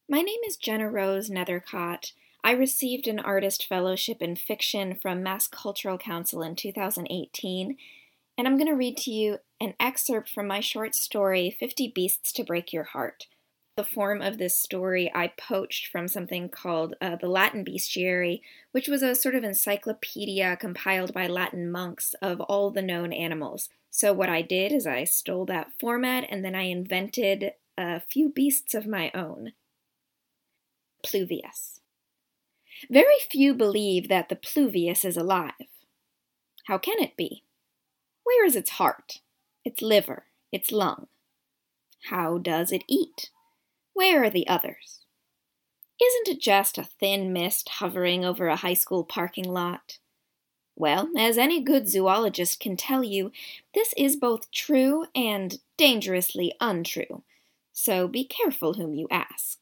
My name is Jenna Rose Nethercott. I received an artist fellowship in fiction from Mass Cultural Council in 2018, and I'm going to read to you an excerpt from my short story, 50 Beasts to Break Your Heart. The form of this story I poached from something called the Latin Bestiary, which was a sort of encyclopedia compiled by Latin monks of all the known animals. So what I did is I stole that format and then I invented a few beasts of my own. Pluvius. Very few believe that the Pluvius is alive. How can it be? Where is its heart, its liver, its lung? How does it eat? Where are the others? Isn't it just a thin mist hovering over a high school parking lot? Well, as any good zoologist can tell you, this is both true and dangerously untrue, so be careful whom you ask.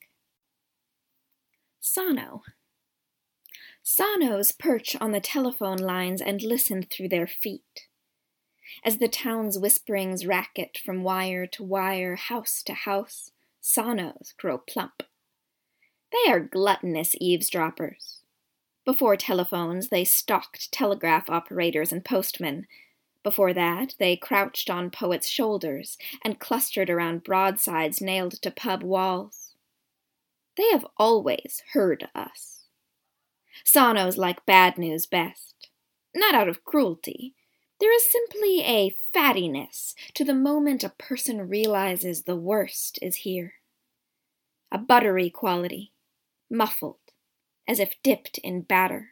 Sano. Sanos perch on the telephone lines and listen through their feet. As the town's whisperings racket from wire to wire, house to house, Sanos grow plump. They are gluttonous eavesdroppers. Before telephones, they stalked telegraph operators and postmen. Before that, they crouched on poets' shoulders and clustered around broadsides nailed to pub walls. They have always heard us. Sanos like bad news best. Not out of cruelty. There is simply a fattiness to the moment a person realizes the worst is here. A buttery quality, muffled, as if dipped in batter.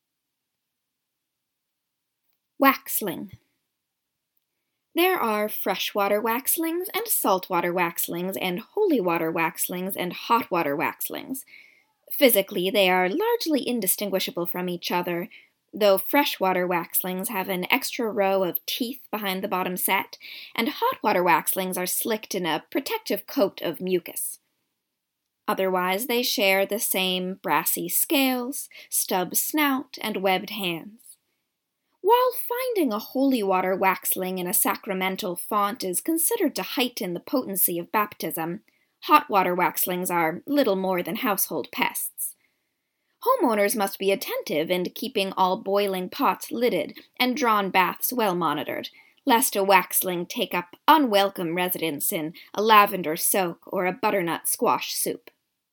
Waxling. There are freshwater waxlings and saltwater waxlings and holy water waxlings and hot water waxlings. Physically, they are largely indistinguishable from each other, though freshwater waxlings have an extra row of teeth behind the bottom set, and hot water waxlings are slicked in a protective coat of mucus. Otherwise, they share the same brassy scales, stub snout, and webbed hands. While finding a holy water waxling in a sacramental font is considered to heighten the potency of baptism, hot water waxlings are little more than household pests. Homeowners must be attentive in keeping all boiling pots lidded and drawn baths well monitored, lest a waxling take up unwelcome residence in a lavender soak or a butternut squash soup.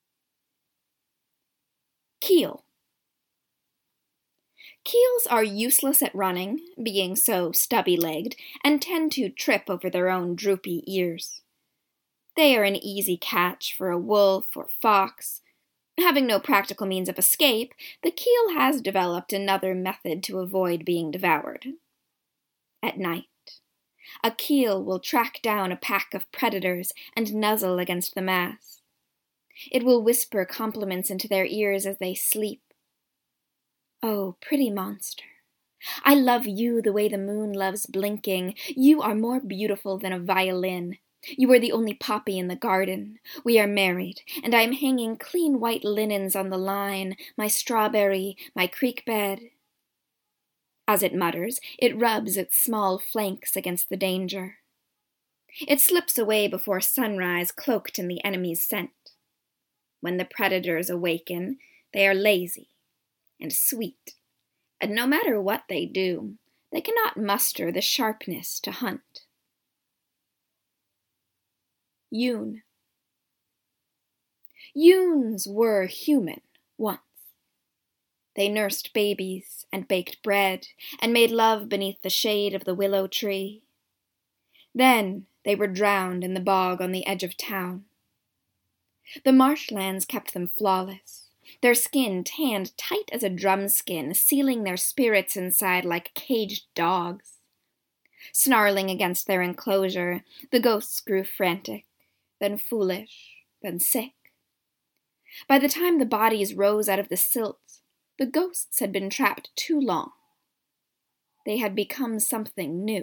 Keel. Keels are useless at running, being so stubby-legged, and tend to trip over their own droopy ears. They are an easy catch for a wolf or fox. Having no practical means of escape, the keel has developed another method to avoid being devoured. At night, a keel will track down a pack of predators and nuzzle against the mass. It will whisper compliments into their ears as they sleep. Oh, pretty monster. I love you the way the moon loves blinking. You are more beautiful than a violin. You are the only poppy in the garden. We are married, and I am hanging clean white linens on the line, my strawberry, my creek bed. As it mutters, it rubs its small flanks against the danger. It slips away before sunrise, cloaked in the enemy's scent. When the predators awaken, they are lazy and sweet, and no matter what they do, they cannot muster the sharpness to hunt. Yun. Yuns were human once. They nursed babies and baked bread and made love beneath the shade of the willow tree. Then they were drowned in the bog on the edge of town. The marshlands kept them flawless, their skin tanned tight as a drum skin, sealing their spirits inside like caged dogs. Snarling against their enclosure, the ghosts grew frantic, then foolish, then sick. By the time the bodies rose out of the silt, the ghosts had been trapped too long. They had become something new.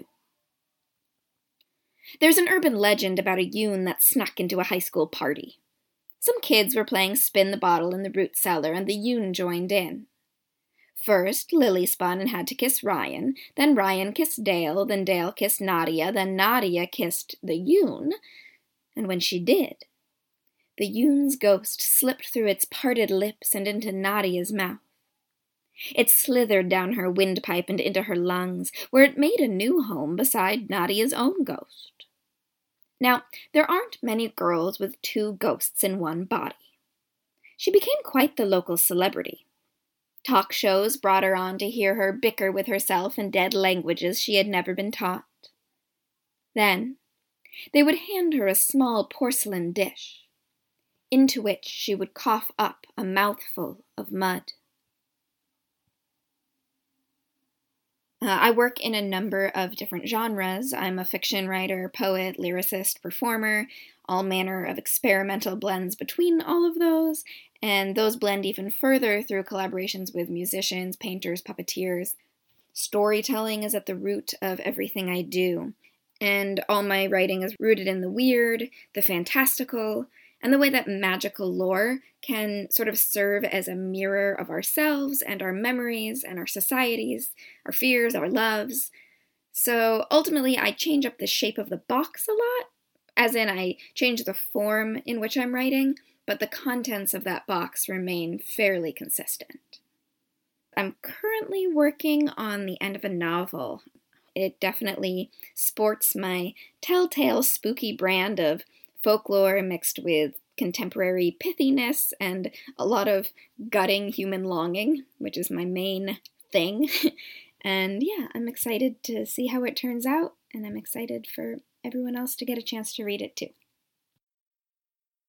There's an urban legend about a Yun that snuck into a high school party. Some kids were playing spin the bottle in the root cellar, and the Yun joined in. First, Lily spun and had to kiss Ryan, then Ryan kissed Dale, then Dale kissed Nadia, then Nadia kissed the Yun, and when she did, The Yoon's ghost slipped through its parted lips and into Nadia's mouth. It slithered down her windpipe and into her lungs, where it made a new home beside Nadia's own ghost. Now, there aren't many girls with two ghosts in one body. She became quite the local celebrity. Talk shows brought her on to hear her bicker with herself in dead languages she had never been taught. Then, they would hand her a small porcelain dish, into which she would cough up a mouthful of mud. I work in a number of different genres. I'm a fiction writer, poet, lyricist, performer, all manner of experimental blends between all of those, and those blend even further through collaborations with musicians, painters, puppeteers. Storytelling is at the root of everything I do, and all my writing is rooted in the weird, the fantastical, and the way that magical lore can sort of serve as a mirror of ourselves and our memories and our societies, our fears, our loves. So ultimately, I change up the shape of the box a lot, as in I change the form in which I'm writing, but the contents of that box remain fairly consistent. I'm currently working on the end of a novel. It definitely sports my telltale spooky brand of folklore mixed with contemporary pithiness and a lot of gutting human longing, which is my main thing. And yeah, I'm excited to see how it turns out, and I'm excited for everyone else to get a chance to read it too.